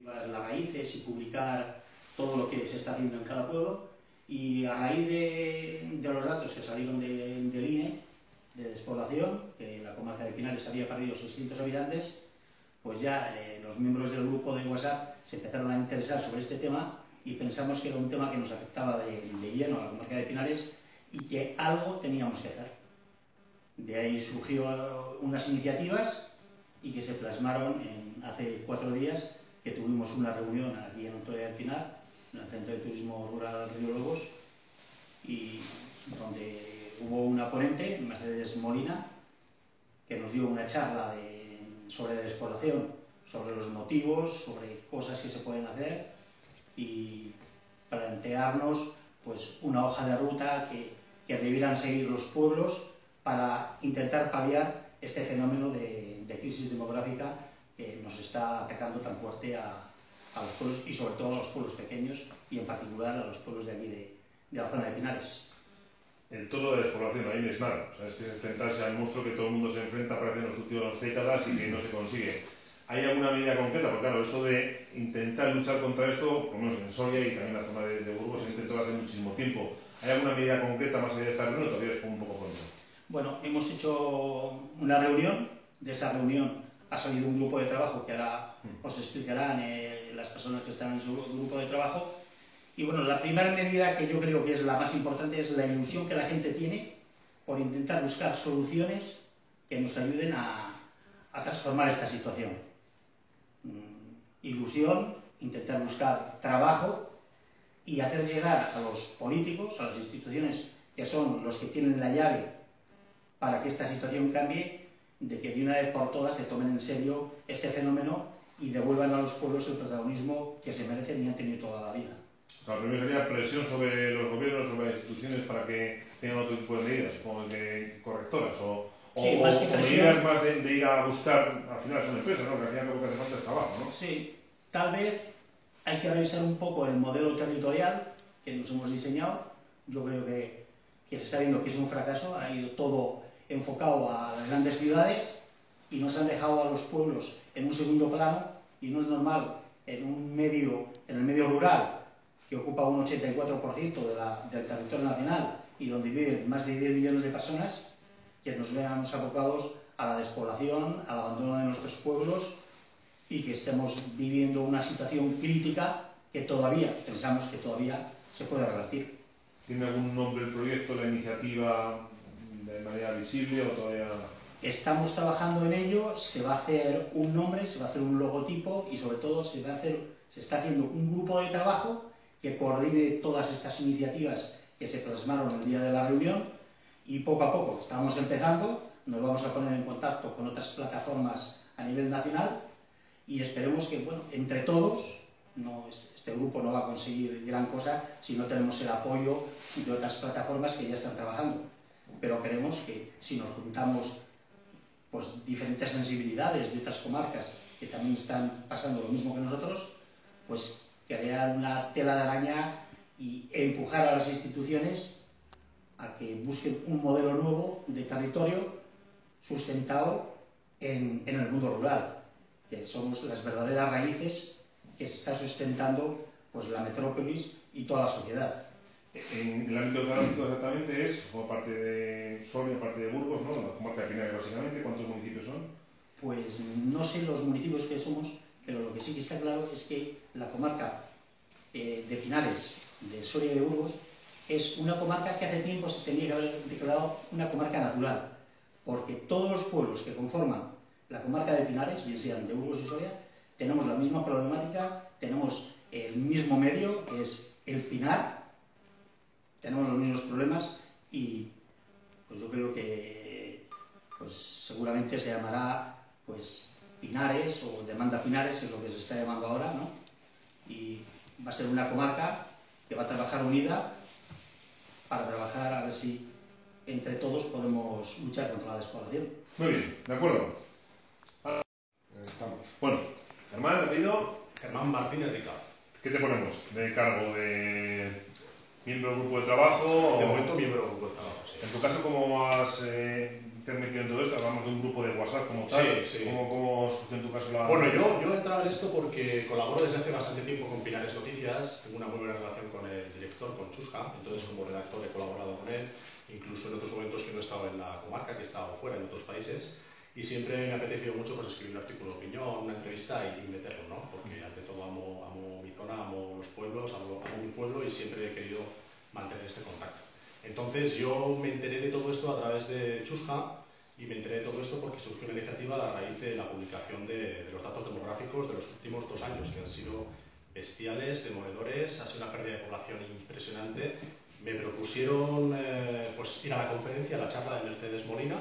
las raíces y publicar todo lo que se está haciendo en cada pueblo, y a raíz de los datos que salieron del INE de despoblación, que la comarca de Pinares había perdido 600 habitantes, pues ya los miembros del grupo de WhatsApp se empezaron a interesar sobre este tema y pensamos que era un tema que nos afectaba de lleno a la comarca de Pinares y que algo teníamos que hacer. De ahí surgió unas iniciativas y que se plasmaron hace 4 días, que tuvimos una reunión aquí en Ontoria del Pinar, en el Centro de Turismo Rural Río Lobos, y donde hubo una ponente, Mercedes Molina, que nos dio una charla sobre despoblación, sobre los motivos, sobre cosas que se pueden hacer y plantearnos pues una hoja de ruta que debieran seguir los pueblos para intentar paliar este fenómeno de crisis demográfica que nos está atacando tan fuerte a los pueblos y sobre todo a los pueblos pequeños y en particular a los pueblos de aquí de la zona de Pinares. El todo de despoblación ahí es nada, o sea, es que enfrentarse al monstruo que todo el mundo se enfrenta parece en las últimas décadas y que no se consigue. ¿Hay alguna medida concreta? Porque claro, eso de intentar luchar contra esto, por lo menos en Soria y también en la zona de Burgos, se intentó hace muchísimo tiempo. ¿Hay alguna medida concreta más allá de esta reunión o todavía es un poco pronto? Bueno, hemos hecho una reunión. De esa reunión ha salido un grupo de trabajo que ahora os explicarán las personas que están en su grupo de trabajo. Y bueno, la primera medida que yo creo que es la más importante es la ilusión que la gente tiene por intentar buscar soluciones que nos ayuden a transformar esta situación. Ilusión, intentar buscar trabajo y hacer llegar a los políticos, a las instituciones que son los que tienen la llave para que esta situación cambie, de que de una vez por todas se tomen en serio este fenómeno y devuelvan a los pueblos el protagonismo que se merecen y han tenido toda la vida. O sea, primero sería presión sobre los gobiernos, sobre las instituciones para que tengan otro tipo de medidas, como de correctoras o medidas más de ir a buscar, al final son empresas, ¿no? Que al final lo que hace falta es trabajo, ¿no? Sí, tal vez hay que revisar un poco el modelo territorial que nos hemos diseñado. Yo creo que se está viendo que es un fracaso, ha ido todo enfocado a las grandes ciudades y nos han dejado a los pueblos en un segundo plano, y no es normal en el medio rural, que ocupa un 84% del territorio nacional y donde viven más de 10 millones de personas, que nos veamos abocados a la despoblación, al abandono de nuestros pueblos y que estemos viviendo una situación crítica que todavía, pensamos que todavía se puede revertir. ¿Tiene algún nombre el proyecto, la iniciativa, de manera visible o todavía...? Estamos trabajando en ello, se va a hacer un nombre, se va a hacer un logotipo y sobre todo se está haciendo un grupo de trabajo que coordine todas estas iniciativas que se plasmaron el día de la reunión, y poco a poco estamos empezando, nos vamos a poner en contacto con otras plataformas a nivel nacional y esperemos que, bueno, entre todos, este grupo no va a conseguir gran cosa si no tenemos el apoyo de otras plataformas que ya están trabajando, pero creemos que si nos juntamos pues diferentes sensibilidades de otras comarcas que también están pasando lo mismo que nosotros, pues crear una tela de araña y empujar a las instituciones a que busquen un modelo nuevo de territorio sustentado en el mundo rural, que somos las verdaderas raíces que se está sustentando pues la metrópolis y toda la sociedad. En el ámbito geográfico exactamente es, como parte de Soria, parte de Burgos, ¿no? La comarca de Pinares básicamente. ¿Cuántos municipios son? Pues no sé los municipios que somos, pero lo que sí que está claro es que la comarca de Pinares, de Soria y de Burgos, es una comarca que hace tiempo se tenía que haber declarado una comarca natural, porque todos los pueblos que conforman la comarca de Pinares, bien sean de Burgos y Soria, tenemos la misma problemática, tenemos el mismo medio, que es el pinar, tenemos los mismos problemas y pues yo creo que pues seguramente se llamará pues Pinares o Demanda Pinares, es lo que se está llamando ahora, ¿no? Y va a ser una comarca que va a trabajar unida para trabajar a ver si entre todos podemos luchar contra la despoblación. Muy bien, de acuerdo. Estamos. Bueno, Germán, ¿apellido? Germán Martínez Ricardo. ¿Qué te ponemos? ¿De cargo de miembro del grupo de trabajo? De momento miembro del grupo de trabajo, sí. En tu caso, ¿cómo te has metido en todo esto? Hablamos de un grupo de WhatsApp como tal. Sí, sí. ¿Cómo surgió en tu caso la...? Bueno, yo he entrado en esto porque colaboro desde hace bastante tiempo con Pinares Noticias, tengo una muy buena relación con el director, con Chusca, entonces como redactor he colaborado con él, incluso en otros momentos que no he estado en la comarca, que he estado fuera en otros países, y siempre me ha apetecido mucho pues, escribir un artículo de opinión, una entrevista y meterlo, ¿no? Porque ante todo amo mi zona, amo los pueblos, amo mi pueblo y siempre he querido mantener este contacto. Entonces yo me enteré de todo esto a través de Chusca y me enteré de todo esto porque surgió una iniciativa a raíz de la publicación de los datos demográficos de los últimos 2 años, que han sido bestiales, demoledores, ha sido una pérdida de población impresionante. Me propusieron pues, ir a la conferencia, a la charla de Mercedes Molina,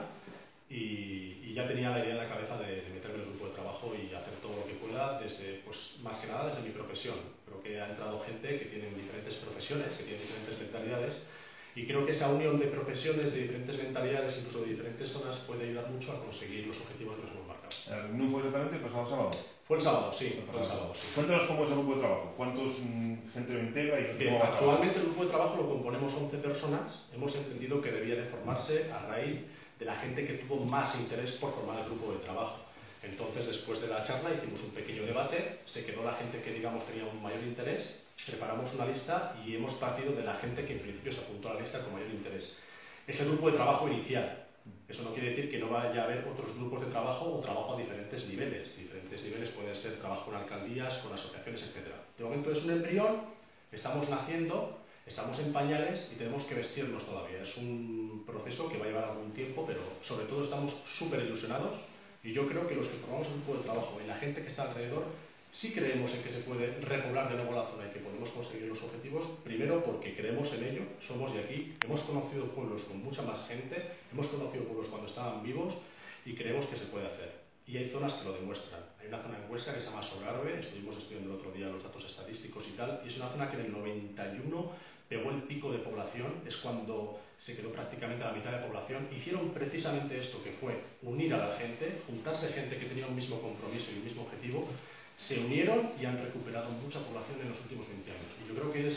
y ya tenía la idea en la cabeza de meterme en el grupo de trabajo y hacer todo lo que pueda, desde, pues, más que nada desde mi profesión. Creo que ha entrado gente que tiene diferentes profesiones, que tiene diferentes mentalidades, y creo que esa unión de profesiones, de diferentes mentalidades, incluso de diferentes zonas, puede ayudar mucho a conseguir los objetivos que nos hemos marcado. ¿La reunión fue exactamente el pasado sábado? Fue el sábado, sí. Fue el sábado, sí. Cuéntanos cómo es el grupo de trabajo, cuántos gente lo integra y Bien, cómo va a trabajar. actualmente el grupo de trabajo lo componemos 11 personas. Hemos entendido que debía de formarse a raíz de la gente que tuvo más interés por formar el grupo de trabajo. Entonces, después de la charla, hicimos un pequeño debate, se quedó la gente que, digamos, tenía un mayor interés, preparamos una lista y hemos partido de la gente que en principio se apuntó a la lista con mayor interés. Es el grupo de trabajo inicial. Eso no quiere decir que no vaya a haber otros grupos de trabajo o trabajo a diferentes niveles. Diferentes niveles pueden ser trabajo con alcaldías, con asociaciones, etc. De momento es un embrión, estamos naciendo, estamos en pañales y tenemos que vestirnos todavía. Es un proceso que va a llevar algún tiempo, pero sobre todo estamos súper ilusionados y yo creo que los que formamos el grupo de trabajo y la gente que está alrededor sí creemos en que se puede repoblar de nuevo la zona y que podemos conseguir los objetivos, primero porque creemos en ello, somos de aquí, hemos conocido pueblos con mucha más gente, hemos conocido pueblos cuando estaban vivos y creemos que se puede hacer. Y hay zonas que lo demuestran. Hay una zona en Huesca que se llama Sogarbe, estuvimos estudiando el otro día los datos estadísticos y tal, y es una zona que en el 91 pegó el pico de población, es cuando se quedó prácticamente a la mitad de población. Hicieron precisamente esto, que fue unir a la gente, juntarse gente que tenía un mismo compromiso y un mismo objetivo, se unieron y han recuperado mucha población en los últimos 20 años. Y yo creo que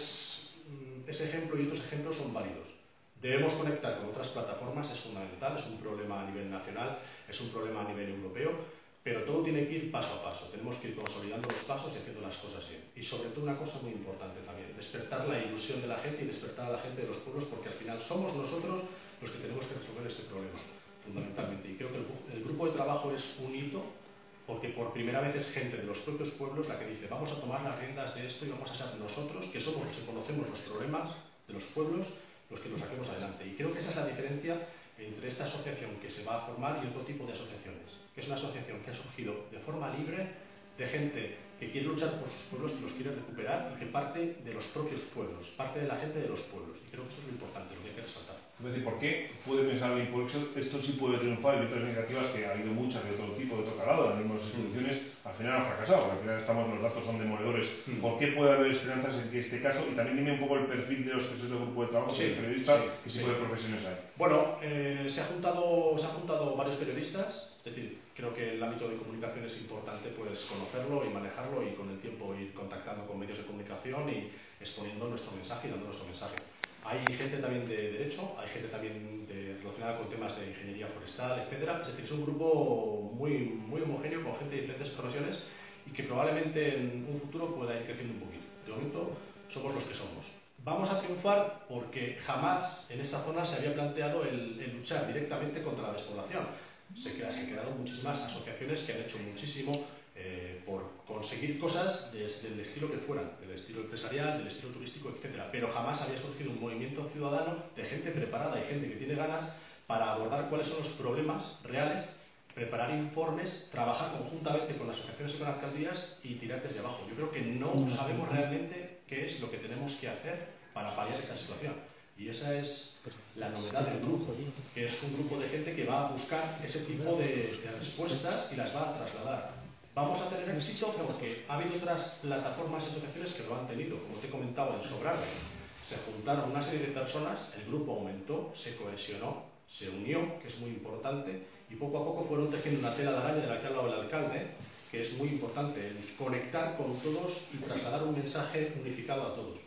ese ejemplo y otros ejemplos son válidos. Debemos conectar con otras plataformas, es fundamental, es un problema a nivel nacional, es un problema a nivel europeo, pero todo tiene que ir paso a paso. Tenemos que ir consolidando los pasos y haciendo las cosas bien. Y sobre todo una cosa muy importante también, despertar la ilusión de la gente y despertar a la gente de los pueblos, porque al final somos nosotros los que tenemos que resolver este problema, fundamentalmente. Y creo que el grupo de trabajo es un hito, porque por primera vez es gente de los propios pueblos la que dice vamos a tomar las riendas de esto y vamos a ser nosotros, que somos los que conocemos los problemas de los pueblos, los que los saquemos adelante. Y creo que esa es la diferencia entre esta asociación que se va a formar y otro tipo de asociaciones, que es una asociación que ha surgido de forma libre, de gente que quiere luchar por sus pueblos, que los quiere recuperar y que parte de los propios pueblos, parte de la gente de los pueblos. Y creo que eso es lo importante, lo que hay que resaltar. Es decir, ¿por qué puede pensar alguien? Por esto sí puede triunfar y otras iniciativas que ha habido muchas de otro tipo, de otro calado, las mismas instituciones, al final han fracasado, porque al final los datos son demoledores. ¿Por qué puede haber esperanzas en que este caso, y también dime un poco el perfil de los que sois del grupo de trabajo, de periodistas, qué tipo de profesiones hay? Bueno, se han juntado varios periodistas, es decir, creo que el ámbito de comunicación es importante pues conocerlo y manejarlo y con el tiempo ir contactando con medios de comunicación y exponiendo nuestro mensaje y dando nuestro mensaje. Hay gente también de derecho, hay gente también relacionada con temas de ingeniería forestal, etc. Es decir, es un grupo muy homogéneo con gente de diferentes profesiones y que probablemente en un futuro pueda ir creciendo un poquito. De momento somos los que somos. Vamos a triunfar porque jamás en esta zona se había planteado el luchar directamente contra la despoblación. Se han creado muchísimas asociaciones que han hecho muchísimo por conseguir cosas del estilo que fueran, del estilo empresarial, del estilo turístico, etc. Pero jamás había surgido un movimiento ciudadano de gente preparada y gente que tiene ganas para abordar cuáles son los problemas reales, preparar informes, trabajar conjuntamente con las asociaciones y con alcaldías y tirar desde abajo. Yo creo que no sabemos realmente qué es lo que tenemos que hacer para paliar esta situación. Y esa es la novedad del grupo, que es un grupo de gente que va a buscar ese tipo de respuestas y las va a trasladar. Vamos a tener éxito porque ha habido otras plataformas y asociaciones que lo han tenido, como te he comentado, en Sobrarbe. Se juntaron una serie de personas, el grupo aumentó, se cohesionó, se unió, que es muy importante, y poco a poco fueron tejiendo una tela de araña de la que ha hablado el alcalde, que es muy importante, el conectar con todos y trasladar un mensaje unificado a todos.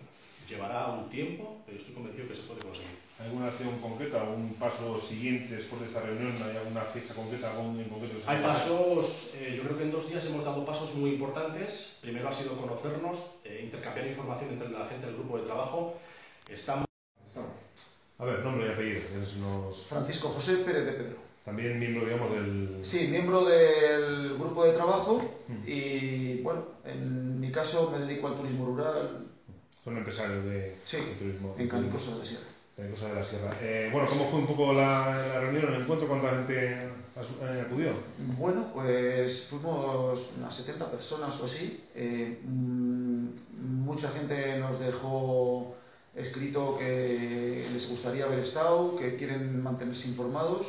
Llevará un tiempo, pero estoy convencido que se puede conseguir. ¿Hay alguna acción concreta, un paso siguiente después de esta reunión? ¿Hay alguna fecha concreta, algo en concreto? Hay pasos, yo creo que en 2 días hemos dado pasos muy importantes. Primero ha sido conocernos, intercambiar información entre la gente del grupo de trabajo. Estamos. A ver, nombre y apellido. Francisco José Pérez de Pedro. También miembro, digamos, del... Sí, miembro del grupo de trabajo y, bueno, en mi caso me dedico al turismo rural. Son empresarios de turismo. En Canicosa de la Sierra. Canicosa de la Sierra. Bueno, ¿cómo fue un poco la reunión, el encuentro? ¿Cuánta gente acudió? Bueno, pues fuimos unas 70 personas o así. Mucha gente nos dejó escrito que les gustaría haber estado, que quieren mantenerse informados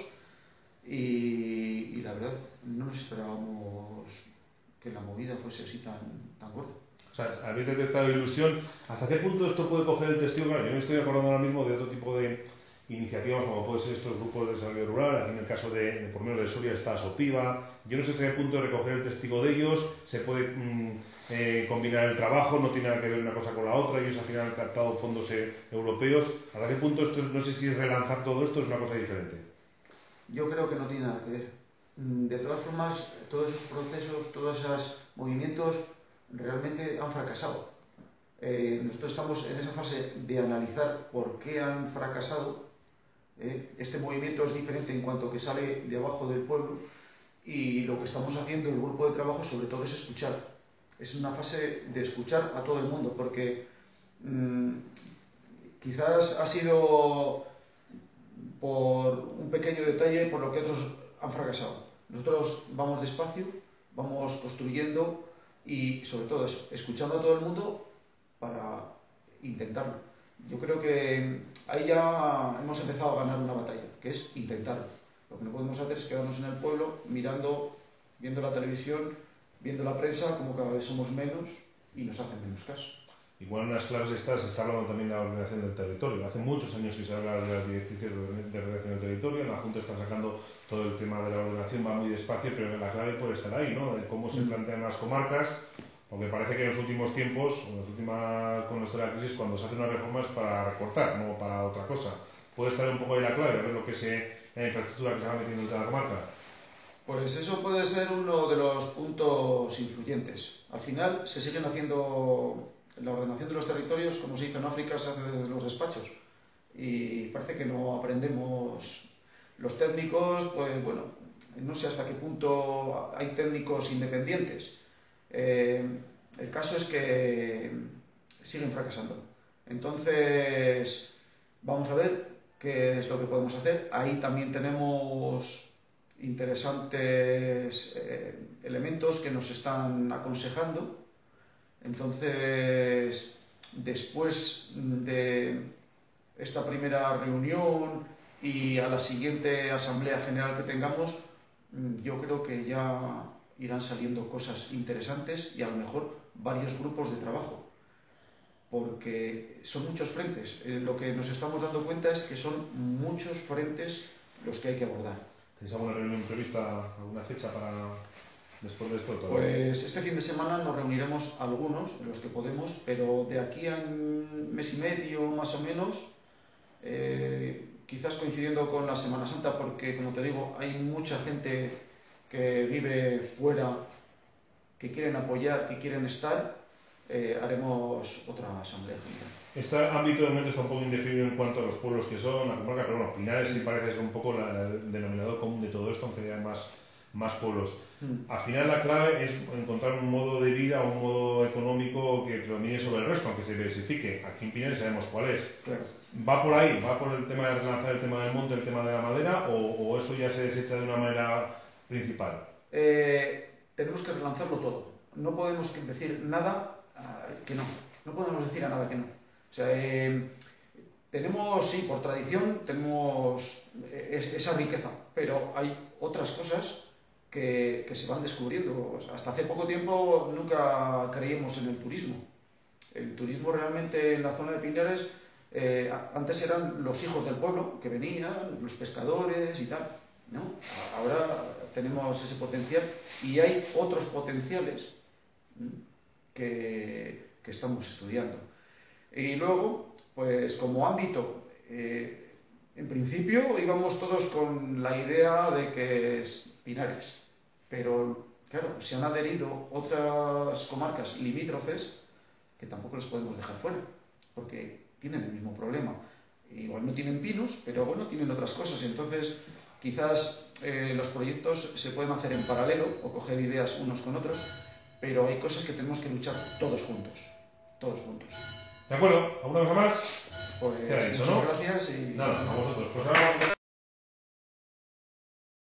y la verdad no nos esperábamos que la movida fuese así tan gorda. O sea, habéis detectado ilusión. ¿Hasta qué punto esto puede coger el testigo? Claro, yo me estoy acordando ahora mismo de otro tipo de iniciativas, como puede ser estos grupos de desarrollo rural. Aquí en el caso por menos de Soria está Sopiva. Yo no sé hasta qué punto de recoger el testigo de ellos se puede combinar el trabajo, no tiene nada que ver una cosa con la otra. Ellos al final han captado fondos europeos. ¿Hasta qué punto esto no sé si es relanzar todo esto es una cosa diferente? Yo creo que no tiene nada que ver. De todas formas, todos esos procesos, todos esos movimientos realmente han fracasado. Nosotros estamos en esa fase de analizar por qué han fracasado. Este movimiento es diferente en cuanto que sale de abajo del pueblo y lo que estamos haciendo en el grupo de trabajo sobre todo es escuchar. Es una fase de escuchar a todo el mundo porque quizás ha sido por un pequeño detalle por lo que otros han fracasado. Nosotros vamos despacio, vamos construyendo y sobre todo eso, escuchando a todo el mundo para intentarlo. Yo creo que ahí ya hemos empezado a ganar una batalla, que es intentarlo. Lo que no podemos hacer es quedarnos en el pueblo mirando, viendo la televisión, viendo la prensa, como cada vez somos menos y nos hacen menos caso. Igual en las claves estas se está hablando también de la ordenación del territorio. Hace muchos años que se habla de las directrices de ordenación del territorio. La Junta está sacando todo el tema de la ordenación, va muy despacio, pero la clave puede estar ahí, ¿no? De cómo se plantean las comarcas, porque parece que en los últimos tiempos, con esto de la crisis, cuando se hacen unas reformas para recortar, no para otra cosa. Puede estar un poco ahí la clave, a ver lo que es la infraestructura que se va metiendo en cada comarca. Pues eso puede ser uno de los puntos influyentes. Al final se siguen haciendo la ordenación de los territorios, como se hizo en África, se hace desde los despachos. Y parece que no aprendemos. Los técnicos, pues bueno, no sé hasta qué punto hay técnicos independientes. El caso es que siguen fracasando. Entonces, vamos a ver qué es lo que podemos hacer. Ahí también tenemos interesantes elementos que nos están aconsejando. Entonces, después de esta primera reunión y a la siguiente asamblea general que tengamos, yo creo que ya irán saliendo cosas interesantes y a lo mejor varios grupos de trabajo, porque son muchos frentes. Lo que nos estamos dando cuenta es que son muchos frentes los que hay que abordar. ¿Tenéis alguna reunión prevista, alguna fecha para después de esto? Pues este fin de semana nos reuniremos algunos, los que podemos, pero de aquí a un mes y medio más o menos, quizás coincidiendo con la Semana Santa, porque como te digo, hay mucha gente que vive fuera, que quieren apoyar, que quieren estar, haremos otra asamblea general. Este ámbito de momento está un poco indefinido en cuanto a los pueblos que son, la comarca, pero bueno, Pinares sí parece ser un poco el denominador común de todo esto, aunque haya más pueblos. Al final la clave es encontrar un modo de vida, un modo económico que predomine sobre el resto, aunque se diversifique. Aquí en Pinares sabemos cuál es. Claro. ¿Va por ahí? ¿Va por el tema de relanzar el tema del monte, el tema de la madera, o eso ya se desecha de una manera principal? Tenemos que relanzarlo todo. No podemos decir nada que no. No podemos decir a nada que no. O sea, tenemos, sí, por tradición, tenemos esa riqueza, pero hay otras cosas que se van descubriendo. Hasta hace poco tiempo nunca creíamos en el turismo. El turismo realmente en la zona de Pinares, antes eran los hijos del pueblo que venían, los pescadores y tal, ¿no? Ahora tenemos ese potencial y hay otros potenciales que estamos estudiando. Y luego, pues como ámbito, en principio íbamos todos con la idea de que es Pinares, pero claro, se han adherido otras comarcas limítrofes que tampoco les podemos dejar fuera, porque tienen el mismo problema. Igual no tienen pinos, pero bueno, tienen otras cosas. Entonces, quizás los proyectos se pueden hacer en paralelo o coger ideas unos con otros, pero hay cosas que tenemos que luchar todos juntos. Todos juntos. ¿De acuerdo? ¿Alguna cosa más? Pues Queda dicho, muchas ¿no? gracias y... Nada, a vosotros. Pues ahora vamos a